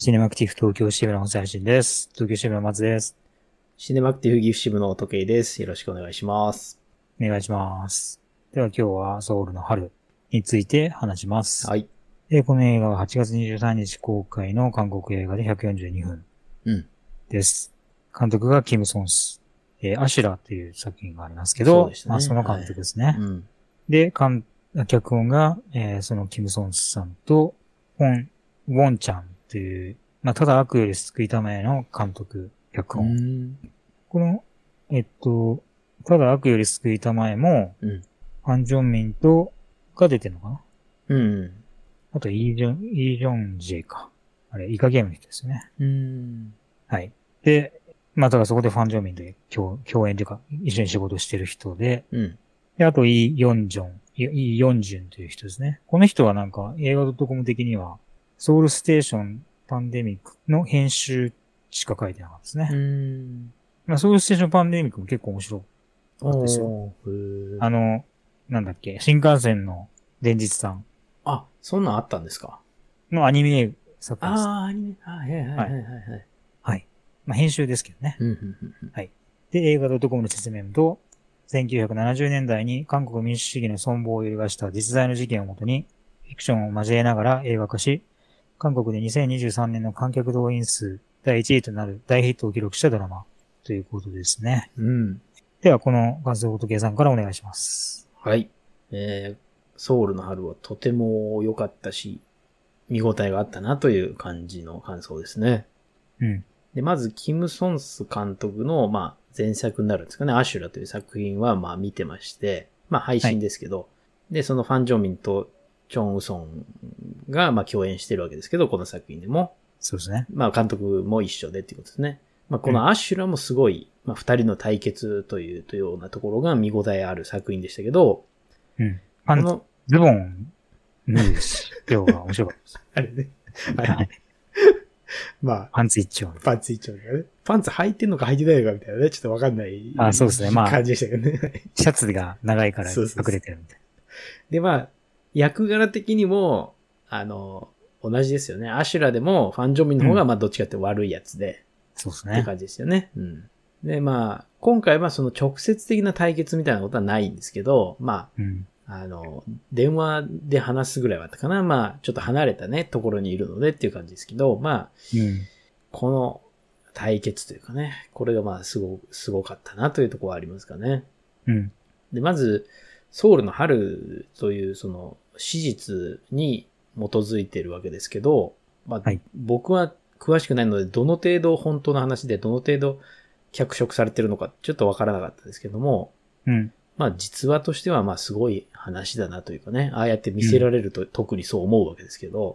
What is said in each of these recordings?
シネマクティブ東京支部の細信です。東京支部の松です。 シネマクティブ岐阜支部の時計です。よろしくお願いします。 お願いします。では今日はソウルの春について話します。 はい。 この映画は8月23日公開の韓国映画で142分です。監督がキム・ソンス。アシュラという作品がありますけど、 そうでしたね。 その監督ですね。 はい、 で、脚本が、そのキム・ソンスさんと、ウォンちゃんという、ただ悪より救いたまえの監督、脚本。この、ただ悪より救いたまえも、ファン・ジョンミンが出てるのかな。あと、イ・ジョンジェか。あれ、イカゲームの人ですよね。はい。で、ただそこでファン・ジョンミンと共演というか、一緒に仕事してる人で、で、あと、イ・ヨンジュンという人ですね。この人はなんか、映画.com的には、ソウルステーションパンデミックの編集しか書いてなかったですね。ソウルステーションパンデミックも結構面白かったですよ。なんだっけ、新幹線の前日さん。 あ、そんなんあったんですか？ のアニメ作品です。 アニメ、はい。 はい。編集ですけどね。はい。で、映画.comの説明と、1970年代に韓国民主主義の存亡を揺るがした実在の事件をもとに、フィクションを交えながら映画化し、韓国で2023年の観客動員数第1位となる大ヒットを記録したドラマということですね。では、この感想を時計さんからお願いします。 はい。ソウルの春はとても良かったし、見応えがあったなという感じの感想ですね。で、まず、キム・ソンス監督の、前作になるんですかね、アシュラという作品は、見てまして、配信ですけど、で、そのファン・ジョンミンとチョン・ウソンが、共演してるわけですけど、この作品でも。 そうですね。 監督も一緒でっていうことですね。このアシュラもすごい、二人の対決というようなところが見応えある作品でしたけど、 ズボン、脱ぐし、今日は面白かったです。 あれね。はい。 パンツ一丁。 パンツ一丁だね。パンツ履いてんのか履いてないのかみたいなね。ちょっとわかんない。 そうですね。 感じでしたけどね。 シャツが長いから隠れてるみたいな。で、役柄的にも、同じですよね。アシュラでもファン・ジョンミンの方が、どっちかって悪いやつで。 そうですね。 って感じですよね。で、今回はその直接的な対決みたいなことはないんですけど、電話で話すぐらいはあったかな。ちょっと離れたね、ところにいるのでっていう感じですけど、この対決というかね、これがすごかったなというところはありますかね。で、まず、ソウルの春というその史実に基づいているわけですけど、僕は詳しくないので、どの程度本当の話で、どの程度脚色されてるのか、ちょっとわからなかったですけども、実話としてはすごい話だなというかね、ああやって見せられると特にそう思うわけですけど、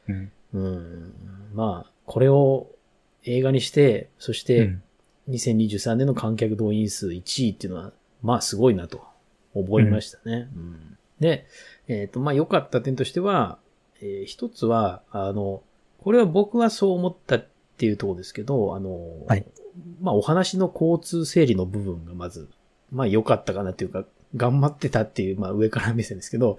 これを映画にして、そして2023年の観客動員数1位っていうのは、すごいなと思いましたね。で、良かった点としては、一つは、これは僕はそう思ったっていうところですけど、お話の交通整理の部分がまず、良かったかなっていうか、頑張ってたっていう、上から目線ですけど、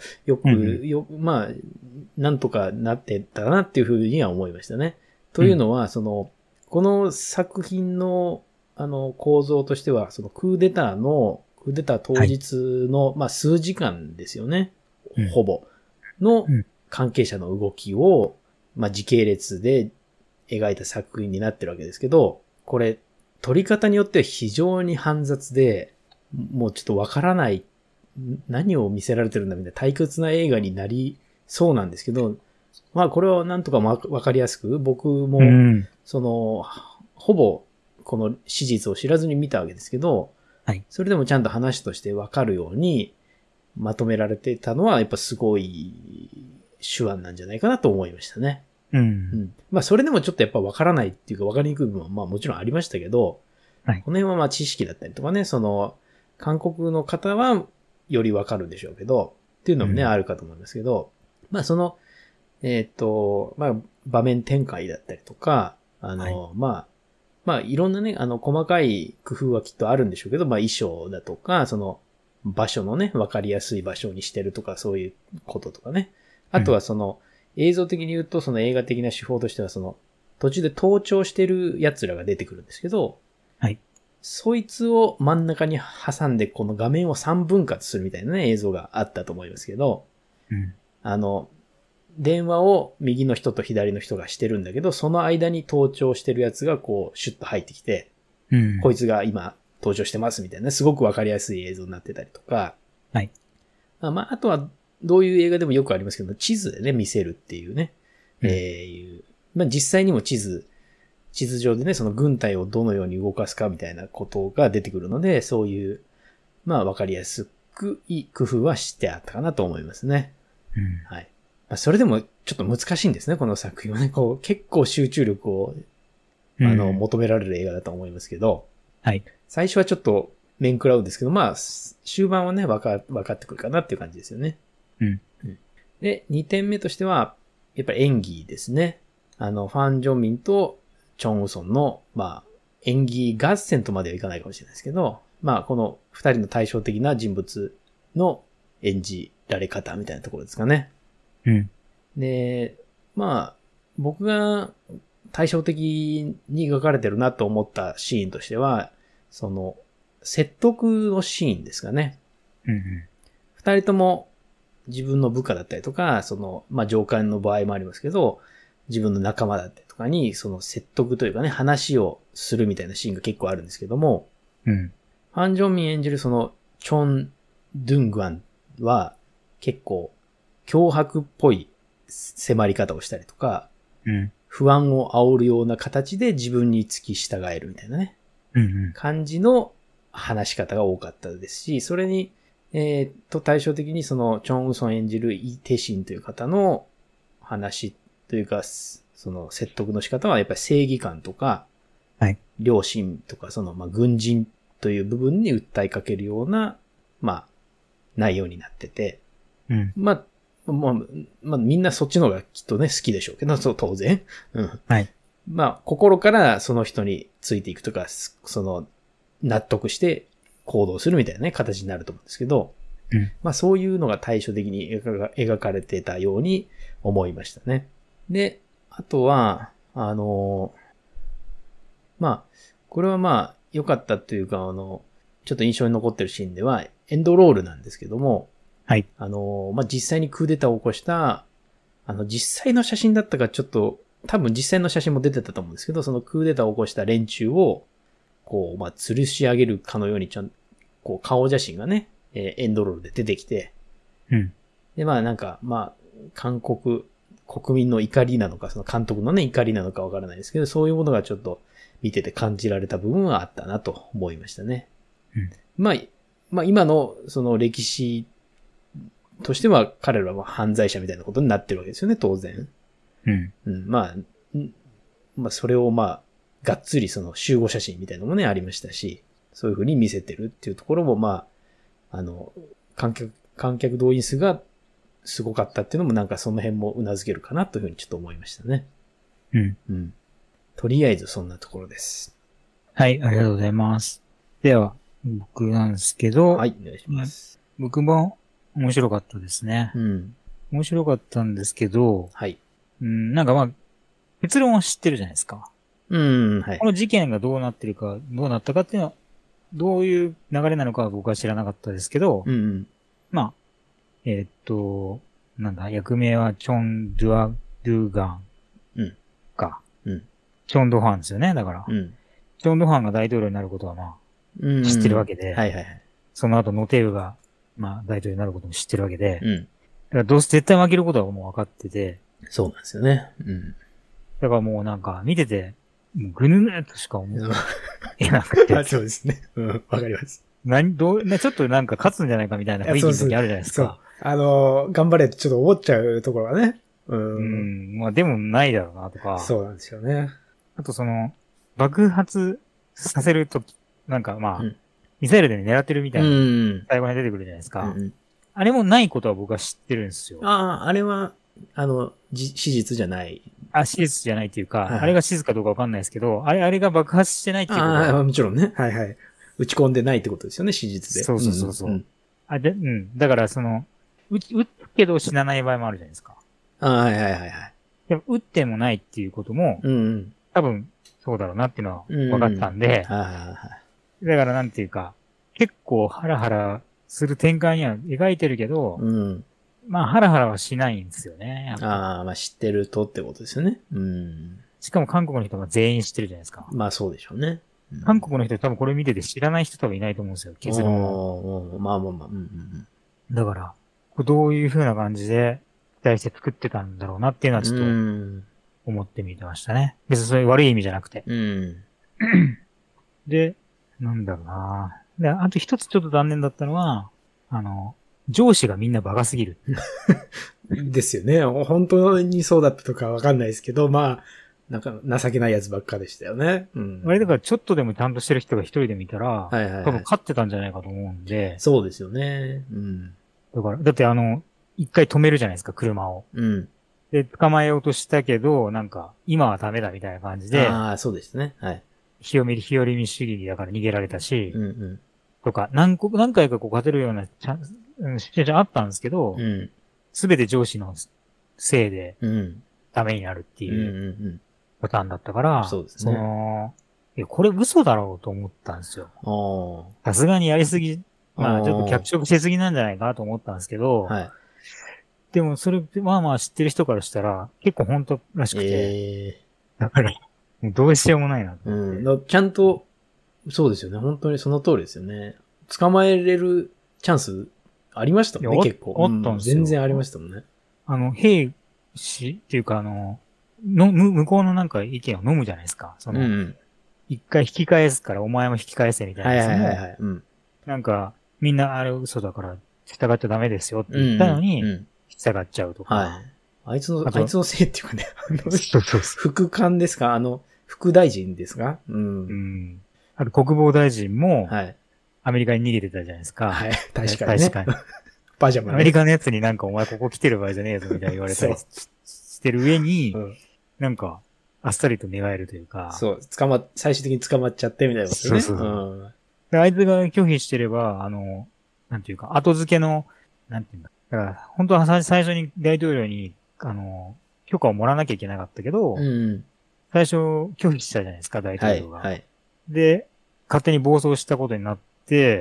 なんとかなってたなっていうふうには思いましたね。というのは、この作品の、構造としては、そのクーデター当日の、数時間ですよね。ほぼ。の関係者の動きを、時系列で描いた作品になってるわけですけど、これ、撮り方によっては非常に煩雑で、もうちょっとわからない、何を見せられてるんだみたいな退屈な映画になりそうなんですけど、これはなんとかわかりやすく、僕も、ほぼこの史実を知らずに見たわけですけど、それでもちゃんと話としてわかるようにまとめられてたのは、やっぱすごい手腕なんじゃないかなと思いましたね。それでもちょっとやっぱ分からないっていうか分かりにくい部分はもちろんありましたけど、この辺は知識だったりとかね、韓国の方はより分かるんでしょうけど、っていうのもね、あるかと思いますけど、場面展開だったりとか、いろんなね、細かい工夫はきっとあるんでしょうけど、衣装だとか、場所のね、分かりやすい場所にしてるとか、そういうこととかね。あとは映像的に言うと、映画的な手法としては、 途中で盗聴してる奴らが出てくるんですけど、 はい。 そいつを真ん中に挟んでこの画面を3分割するみたいなね、映像があったと思いますけど、 うん。 電話を右の人と左の人がしてるんだけど、その間に盗聴してるやつがこう、シュッと入ってきて、 うん。 こいつが今、盗聴してますみたいな、すごくわかりやすい映像になってたりとか、 はい。 あとは、どういう映画でもよくありますけど、地図でね、見せるっていうね、実際にも地図上でね、その軍隊をどのように動かすかみたいなことが出てくるので、そういう、わかりやすくいい工夫はしてあったかなと思いますね。 うん。 はい。それでもちょっと難しいんですね、この作品はね。こう、結構集中力を、求められる映画だと思いますけど、 はい。 最初はちょっと面食らうんですけど、終盤はね、わかってくるかなっていう感じですよね。 うん。 で、2点目としては、やっぱり演技ですね。ファン・ジョンミンとチョン・ウソンの、演技合戦とまではいかないかもしれないですけど、この2人の対照的な人物の演じられ方みたいなところですかね。 うん。 で、僕が対照的に描かれてるなと思ったシーンとしては、その、説得のシーンですかね。 うん。 2人とも自分の部下だったりとか、上官の場合もありますけど、自分の仲間だったりとかに、その説得というかね、話をするみたいなシーンが結構あるんですけども、 うん。 ファン・ジョンミン演じるその、チョン・ドゥングアンは、結構、脅迫っぽい迫り方をしたりとか、 うん。 不安を煽るような形で自分に付き従えるみたいなね、感じの話し方が多かったですし、それに、対照的にその、チョン・ウソン演じるイ・テシンという方の話というか、その説得の仕方はやっぱり正義感とか、 はい。 良心とか、その、軍人という部分に訴えかけるような、内容になってて、 うん。 みんなそっちの方がきっとね、好きでしょうけど、そう、当然。うん。 はい。 心からその人についていくとか、その、納得して行動するみたいなね、形になると思うんですけど、 うん。 そういうのが対照的に描かれてたように思いましたね。で、あとは、これは良かったというか、ちょっと印象に残ってるシーンでは、エンドロールなんですけども、 はい。 実際にクーデターを起こした、実際の写真だったかちょっと、多分実際の写真も出てたと思うんですけど、そのクーデターを起こした連中を、こう、吊るし上げるかのようにこう、顔写真がね、エンドロールで出てきて、 うん。 で、韓国、国民の怒りなのか、その監督のね、怒りなのかわからないですけど、そういうものがちょっと見てて感じられた部分はあったなと思いましたね。 うん。 今の、その歴史としては彼らは犯罪者みたいなことになってるわけですよね、当然。 うん。 それをがっつりその集合写真みたいなのもね、ありましたし、そういう風に見せてるっていうところも、観客動員数がすごかったっていうのもなんかその辺も頷けるかなというふうにちょっと思いましたね。 うん。 うん。とりあえずそんなところです。 はい、ありがとうございます。では、僕なんですけど、 はい、お願いします。 僕も面白かったですね。 うん。 面白かったんですけど、 はい。 なんか結論は知ってるじゃないですか。 うん、はい。 この事件がどうなってるか、どうなったかっていうのは、どういう流れなのかは僕は知らなかったですけど、 うん。 役名はチョン・ドゥガンか。 うん。 チョン・ドファンですよね、だから。 うん。 チョン・ドファンが大統領になることは知ってるわけで、 はいはいはい。 その後ノテールが、大統領になることも知ってるわけで、 うん。 だからどうせ絶対負けることはもう分かってて、 そうなんですよね。うん。 だからもうなんか見てて、もうぐぬぬとしか思えなくて。 そうですね。うん、わかります。 ちょっとなんか勝つんじゃないかみたいな雰囲気の時あるじゃないですか。 頑張れってちょっと思っちゃうところはね。 でもないだろうなとか。 そうなんですよね。 あと爆発させるとき、ミサイルで狙ってるみたいな、最後に出てくるじゃないですか。あれもないことは僕は知ってるんですよ。 あれは、史実じゃない。 史実じゃないっていうか、あれが史実かどうかわかんないですけど、あれが爆発してないっていうことは。 もちろんね。はいはい。打ち込んでないってことですよね、史実で。 そう。だから撃つけど死なない場合もあるじゃないですか。 はいはいはいはい。 でも撃ってもないっていうことも、 多分そうだろうなっていうのは分かったんで、だからなんていうか、結構ハラハラする展開には描いてるけど、 うん。 まあハラハラはしないんですよね。 ああ、まあ知ってるとってことですよね。うん。 しかも韓国の人が全員知ってるじゃないですか。 まあそうでしょうね。 うん、韓国の人多分これ見てて知らない人多分いないと思うんですよ。結論を。 まあまあまあ。うんうんうん、だから、どういう風な感じで期待して作ってたんだろうなっていうのはちょっと思ってみてましたね。別にそういう悪い意味じゃなくて。 うん。 で、なんだろうな。で、あと一つちょっと残念だったのは、上司がみんなバカすぎる。 ですよね。本当にそうだったとかわかんないですけど、まあ、なんか情けないやつばっかでしたよね。うん。 あれだからちょっとでもちゃんとしてる人が一人で見たら、 はいはいはい、 多分勝ってたんじゃないかと思うんで。 そうですよね。うん。 だって一回止めるじゃないですか、車を。 うん。 で、捕まえようとしたけど、なんか、今はダメだみたいな感じで。 ああ、そうですね。はい。 日和見主義だから逃げられたし、 うんうん。 とか、何回かこう勝てるようなシチュエーションあったんですけど、すべて上司のせいで、ダメになるっていうパターンだったから、 そうですね。 これ嘘だろうと思ったんですよ。さすがにやりすぎ、まあちょっと脚色しすぎなんじゃないかなと思ったんですけど、はい、でもそれ、まあまあ知ってる人からしたら結構本当らしくて、だから、どうしようもないなと思って。 ちゃんと、そうですよね。本当にその通りですよね。捕まえれるチャンスありましたもんね、結構。 あったんですよ。 全然ありましたもんね。 兵士っていうか向こうのなんか意見を飲むじゃないですか。一回引き返すからお前も引き返せみたいなやつも、なんか、みんなあれ嘘だから従っちゃダメですよって言ったのに、従っちゃうとか。 はい。あいつのせいっていうかね、 そう副官ですか副大臣ですかあと国防大臣も、アメリカに逃げてたじゃないですか。 はい。確かに、ね。パジャマ、 アメリカのやつになんかお前ここ来てる場合じゃねえぞみたいに言われたりしてる上に、なんか、あっさりと寝返るというか。 そう、最終的に捕まっちゃってみたいなことね。そうであいつが拒否してれば、なんていうか、後付けの、なんていうんだ。だから、本当は最初に大統領に、許可をもらわなきゃいけなかったけど、最初拒否したじゃないですか、大統領が。で、勝手に暴走したことになって、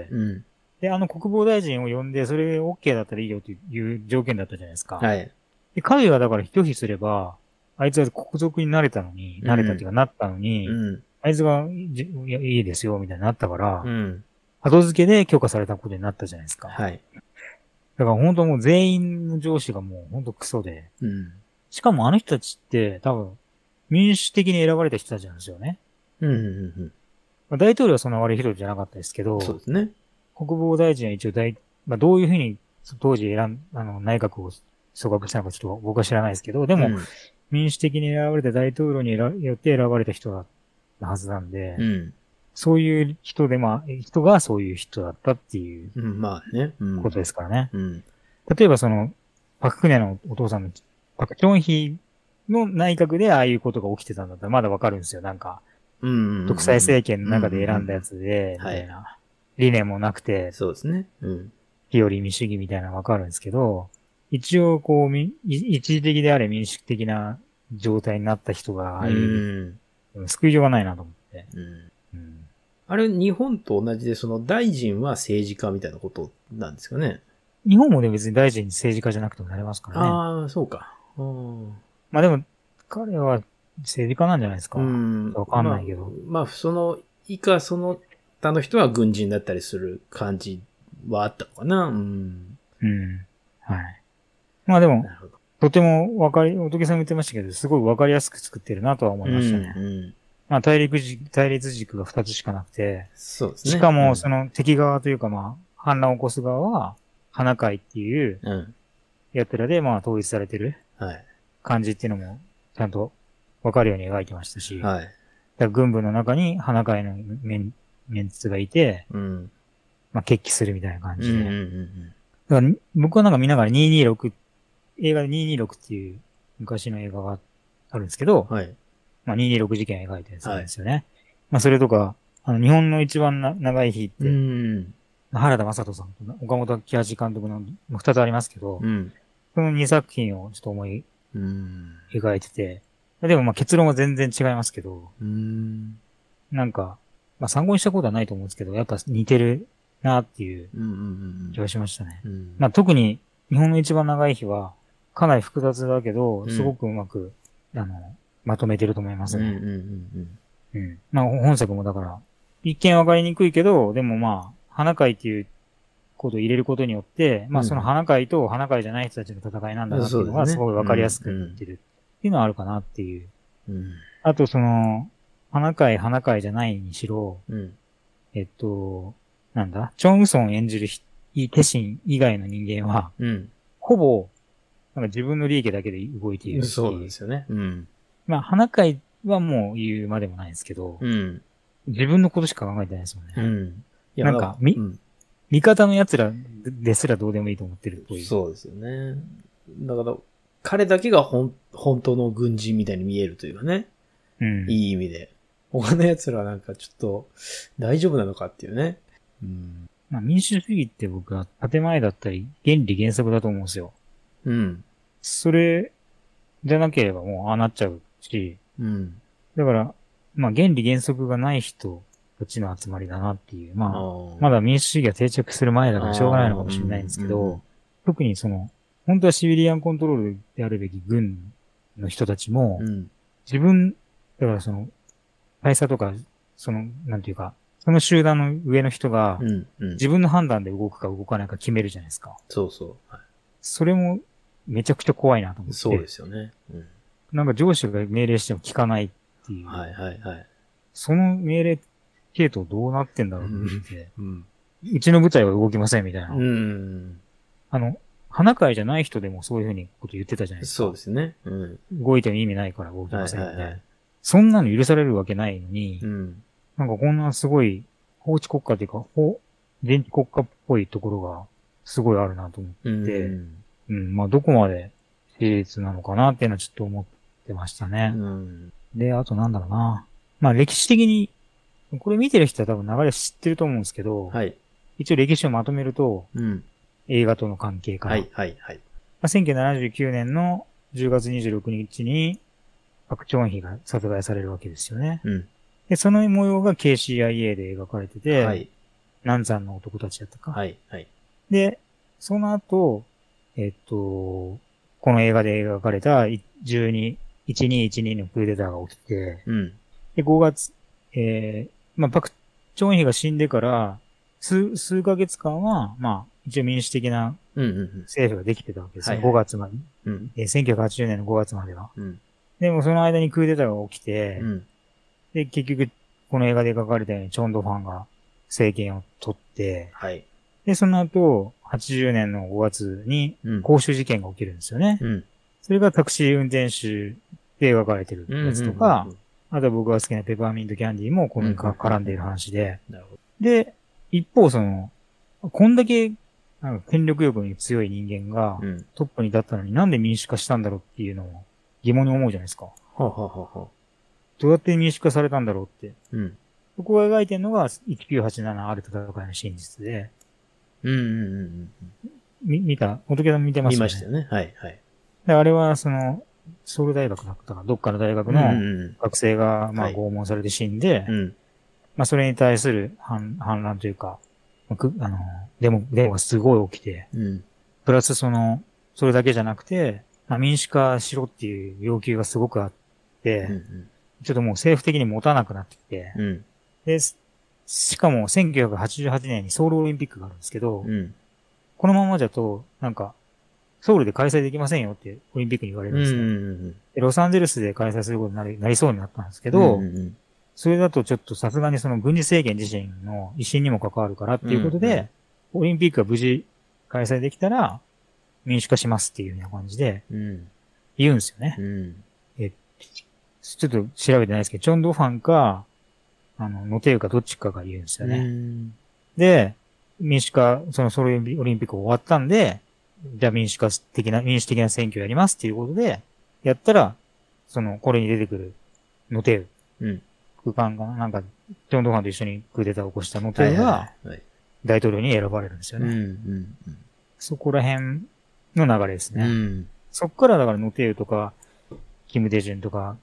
で、国防大臣を呼んで、それ OK だったらいいよという条件だったじゃないですか。で、彼がだから拒否すれば、あいつは国賊になれたっていうかなったのに、あいつがいいですよ、みたいになったから、後付けで許可されたことになったじゃないですか。だから本当もう全員の上司がもう本当クソで、しかもあの人たちって多分民主的に選ばれた人たちなんですよね。大統領はそんな悪い人じゃなかったですけど、 そうですね。 国防大臣は一応どういうふうに当時内閣を組閣したのかちょっと僕は知らないですけど、でも、民主的に選ばれた大統領によって選ばれた人だったはずなんで、そういう人人がそういう人だったっていう、 まあね、 ことですからね。例えばパククネのお父さんのパクチョンヒの内閣でああいうことが起きてたんだったらまだわかるんですよ。なんか、独裁政権の中で選んだやつで、みたいな。理念もなくて、 そうですね。 日和見主義みたいなのわかるんですけど、一応こう、一時的であれ民主的な状態になった人が、ああいう、救いようがないなと思って。 あれ、日本と同じで、大臣は政治家みたいなことなんですかね。 日本もね、別に大臣政治家じゃなくてもなれますからね。 ああ、そうか。 まあでも、彼は政治家なんじゃないですか。わかんないけど。 まあ、以下他の人は軍人だったりする感じはあったのかな。 はい。まあでも、とてもおとけさんも言ってましたけど、すごいわかりやすく作ってるなとは思いましたね。まあ対立軸が2つしかなくて、 そうですね。 しかも敵側というかまあ、反乱を起こす側は、花会っていう、やつらでまあ統一されてる感じっていうのも、ちゃんとわかるように描いてましたし、軍部の中に花会のメンツがいて、まあ決起するみたいな感じで。だから僕はなんか見ながら226、映画で226っていう昔の映画があるんですけど、まあ226事件を描いてるんですよね。まあそれとか、日本の一番長い日って、原田雅人さんと岡本喜八監督の2つありますけど、その2作品をちょっと思い描いてて、 でもまあ結論は全然違いますけど、なんか、まあ参考にしたことはないと思うんですけど、やっぱ似てるなっていう気がしましたね。まあ特に日本の一番長い日は、かなり複雑だけど、すごくうまく、まとめてると思いますね。まあ本作もだから、一見わかりにくいけど、でもまあ、花会っていうことを入れることによって、まあその花会と花会じゃない人たちの戦いなんだなっていうのがすごいわかりやすくなってるっていうのはあるかなっていう。あとその、花会じゃないにしろ、なんだ、チョンウソン演じるテシン以外の人間は、ほぼ、なんか自分の利益だけで動いている。 そうですよね。 まあ、花会はもう言うまでもないですけど、自分のことしか考えてないですもんね。なんか、味方の奴らですらどうでもいいと思ってるっぽい。 そうですよね。だから、彼だけが本当の軍人みたいに見えるというかね。いい意味で。他の奴らはなんかちょっと大丈夫なのかっていうね。 まあ、民主主義って僕は建前だったり原理原則だと思うんですよ。それじゃなければもうああなっちゃうし。だから、まあ原理原則がない人たちの集まりだなっていう。まあ、まだ民主主義が定着する前だからしょうがないのかもしれないんですけど、特にその、本当はシビリアンコントロールであるべき軍の人たちも、自分、だからその、大佐とか、その、なんていうか、その集団の上の人が、自分の判断で動くか動かないか決めるじゃないですか。 そうそう。 それも、めちゃくちゃ怖いなと思って。 そうですよね。 なんか上司が命令しても聞かないっていう。その命令系統どうなってんだろうって、うちの部隊は動きませんみたいな。花会じゃない人でもそういうふうにこと言ってたじゃないですか。 そうですね。 動いても意味ないから動きませんみたいな。そんなの許されるわけないのに、なんかこんなすごい法治国家っていうか、電気国家っぽいところがすごいあるなと思って、まあどこまで成立なのかなっていうのはちょっと思ってましたね。で、あとなんだろうな。まあ歴史的に、これ見てる人は多分流れ知ってると思うんですけど、一応歴史をまとめると、映画との関係から。1979年の10月26日に、パクチョンヒが殺害されるわけですよね。で、その模様が KCIA で描かれてて、南山の男たちだったか。で、その後、この映画で描かれた1212のクーデターが起きて、で、5月、まあ、パクチョンヒが死んでから、数ヶ月間は、まあ、一応民主的な政府ができてたわけですよ。5月まで。1980年の5月までは。でもその間にクーデターが起きて、で、結局、この映画で描かれたようにチョンドファンが政権を取って、で、その後、80年の5月に公衆事件が起きるんですよね。それがタクシー運転手で描かれてるやつとか、あとは僕が好きなペパーミントキャンディーもこの絡んでいる話で、で、一方その、こんだけなんか権力欲に強い人間がトップに立ったのになんで民主化したんだろうっていうのを疑問に思うじゃないですか。どうやって民主化されたんだろうって。そこを描いてるのが1987ある戦いの真実で。見たおとけさん見てますよね。見ましたよね。 であれはその、ソウル大学だったか、どっかの大学の学生がまあ拷問されて死んで、まあそれに対する反乱というか、デモがすごい起きて、プラスそれだけじゃなくて、まあ、民主化しろっていう要求がすごくあって、ちょっともう政府的に持たなくなってきて、で、しかも1988年にソウルオリンピックがあるんですけど、このままじゃと、なんか、ソウルで開催できませんよってオリンピックに言われるんですね。でロサンゼルスで開催することになりそうになったんですけど、それだとちょっとさすがにその軍事政権自身の威信にも関わるからっていうことで、オリンピックが無事開催できたら民主化しますっていうような感じで言うんですよね。ちょっと調べてないですけど、チョンドファンか、ノテウかどっちかが言うんですよね。で、民主化、そのソウルオリンピック終わったんで、じゃあ民主的な選挙やりますっていうことで、やったら、これに出てくるノテウ。空間が、なんか、チョンドファンと一緒にクーデターを起こしたノテウが、大統領に選ばれるんですよね。そこら辺の流れですね。そっからだからノテウとか、キム・デジュンとか、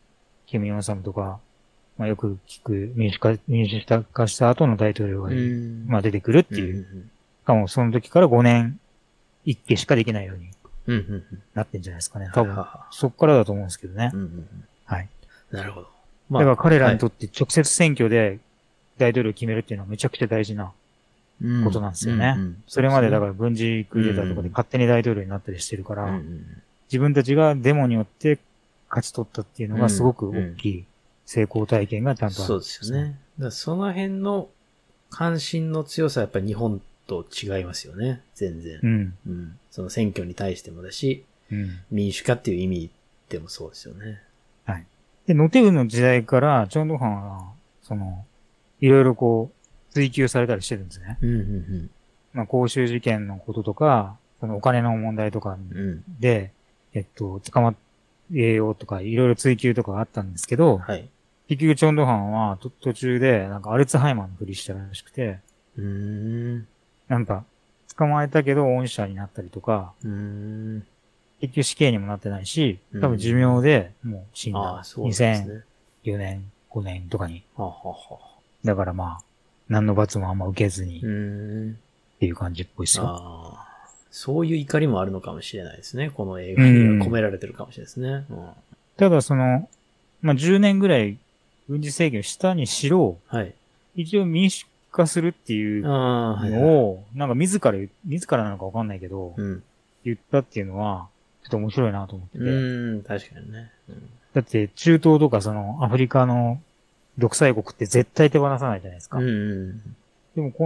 キム・ヨンサムとか、まあよく聞く民主化した後の大統領が、まあ出てくるっていう。しかもその時から5年一期しかできないようになってんじゃないですかね。多分、そこからだと思うんですけどね。はい。 なるほど。 だから彼らにとって直接選挙で大統領を決めるっていうのはめちゃくちゃ大事なことなんですよね。それまでだから軍事クーデターとかで勝手に大統領になったりしてるから、自分たちがデモによって勝ち取ったっていうのがすごく大きい成功体験がちゃんとある。 そうですよね。だからその辺の関心の強さはやっぱり日本と違いますよね。全然。その選挙に対してもだし、民主化っていう意味でもそうですよね。 はい。で、ノテウの時代から、チョンドンハンは、いろいろこう、追及されたりしてるんですね。まあ、公衆事件のこととか、お金の問題とかで、捕まえようとか、いろいろ追及とかあったんですけど、はい、結局チョンドンハンは途中で、なんかアルツハイマーのふりしたらしくて、なんか、捕まえたけど恩赦になったりとか、結局死刑にもなってないし、多分寿命でもう死んだ。2004年、5年とかに。だからまあ、何の罰もあんま受けずに、っていう感じっぽいですよ。 そういう怒りもあるのかもしれないですね。この映画には込められてるかもしれないですね。 ただまあ10年ぐらい軍事制限したにしろ、はい、一応民主化するっていうのを、なんか自らなのかわかんないけど、言ったっていうのは、ちょっと面白いなと思ってて。 確かにね。 だって中東とかアフリカの独裁国って絶対手放さないじゃないですか。でも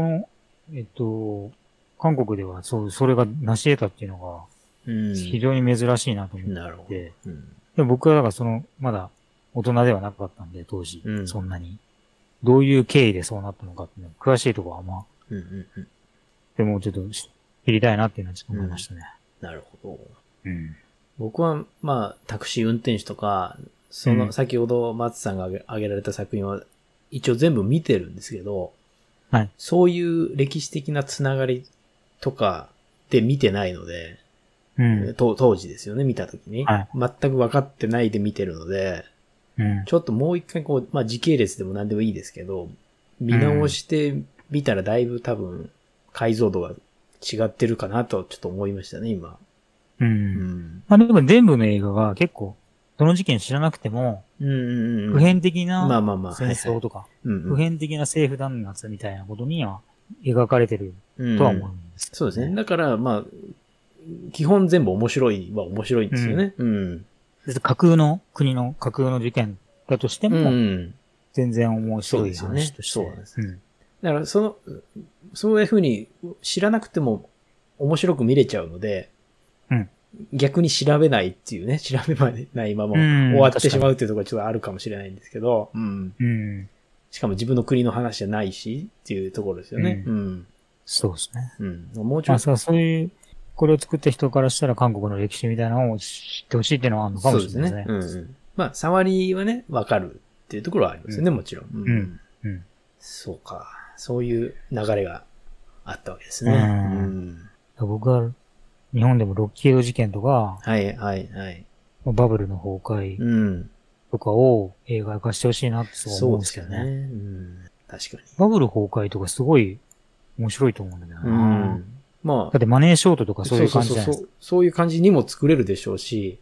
韓国ではそれが成し得たっていうのが、非常に珍しいなと思って。でも僕はだからまだ大人ではなかったんで、当時、そんなに。どういう経緯でそうなったのかっていうの詳しいところはあんま、でもちょっと知りたいなっていうのはちょっと思いましたね。 なるほど。僕は、まあ、タクシー運転手とか、先ほど松さんが挙げられた作品は、一応全部見てるんですけど、はい、そういう歴史的なつながりとかで見てないので、当時ですよね、見たときに、はい。全く分かってないで見てるので、ちょっともう一回まあ時系列でも何でもいいですけど、見直してみたらだいぶ多分解像度が違ってるかなとちょっと思いましたね、今。 まあでも全部の映画が結構、その事件知らなくても、普遍的な戦争とか、普遍的な政府弾圧みたいなことには描かれてるとは思うんですけど、ね。 そうですね。だからまあ、基本全部面白いは面白いんですよね。 架空の国の架空の事件だとしても、全然面白い話として。そうですね。 だからそういうふうに知らなくても面白く見れちゃうので、逆に調べないっていうね、調べないまま終わってしまうっていうところがちょっとあるかもしれないんですけど、しかも自分の国の話じゃないしっていうところですよね。 そうですね。 もうちょっと。 まあそういう、これを作った人からしたら韓国の歴史みたいなのを知ってほしいっていうのはあるのかもしれないですね。 まあ、触りはね、わかるっていうところはありますよね、もちろん。そうか。そういう流れがあったわけですね。 僕は、日本でもロッキード事件とか、バブルの崩壊とかを映画化してほしいなってすごい思うんですけどね。 そうですね。確かに。 バブル崩壊とかすごい面白いと思うんだけどな。まあ。だってマネーショートとかそういう感じじゃないですか。 そういう感じにも作れるでしょうし、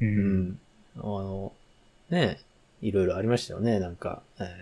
ね、いろいろありましたよね。なんか、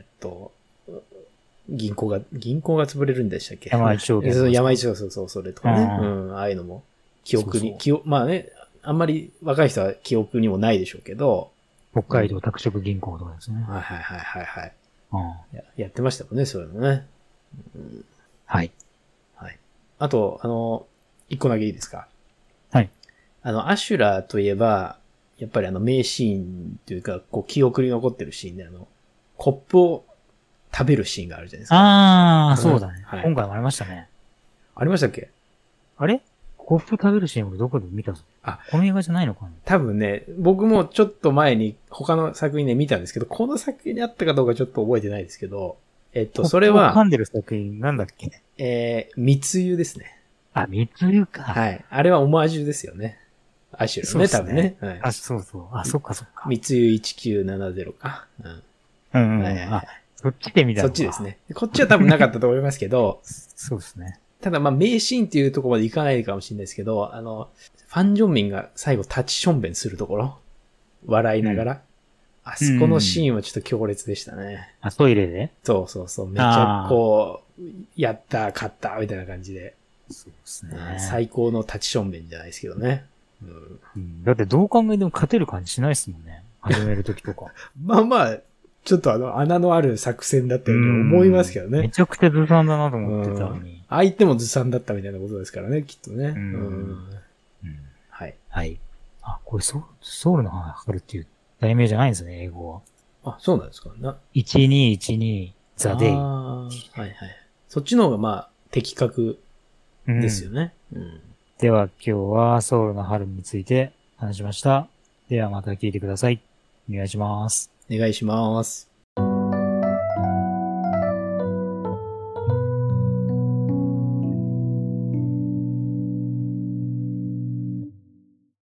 銀行が潰れるんでしたっけ？ 山一証券。 山一証券、そう、それとかね。ああいうのも、記憶に、まあね、あんまり若い人は記憶にもないでしょうけど。 北海道拓殖銀行とかですね。 はい。やってましたもんね、そういうのね。 はい。 あと、一個だけいいですか？ はい。 アシュラーといえば、やっぱり名シーンというか、記憶に残ってるシーンでコップを食べるシーンがあるじゃないですか。 ああ、そうだね。今回もありましたね。 ありましたっけ？ あれ？コップ食べるシーン俺どこで見たぞ。この映画じゃないのかな？ 多分ね、僕もちょっと前に他の作品で見たんですけど、この作品にあったかどうかちょっと覚えてないですけど、それは、 噛んでる作品なんだっけ？ 密輸ですね。 密輸か。 はい。あれはオマージュですよね。 アシュラのね、多分ね。はい。 あ、そうそう。あ、そっかそっか。 三井1970か。うん。 うんうん。 はいはいはい。 そっちで見たのそっちですね。こっちは多分なかったと思いますけど、 そうですね。 ただまあ名シーンっていうところまでいかないかもしれないですけど、ファン・ジョンミンが最後立ちションベンするところ、笑いながら、あそこのシーンはちょっと強烈でしたね。 あ、トイレでそうそうそう。めっちゃこう、やった、勝った、みたいな感じで。 そうですね。 最高の立ちションベンじゃないですけどね。 だってどう考えても勝てる感じしないですもんね。始めるときとか。 まあまあ、ちょっと穴のある作戦だったように思いますけどね。 めちゃくちゃずさんだなと思ってたのに。 相手もずさんだったみたいなことですからね、きっとね。はい。 はい。あ、これソウルの春っていう題名じゃないんですね、英語は。あ、そうなんですか。 1212 The Day。 はいはい。そっちの方がまあ、的確ですよね。 では今日はソウルの春について話しました。ではまた聞いてください。お願いします。 お願いします。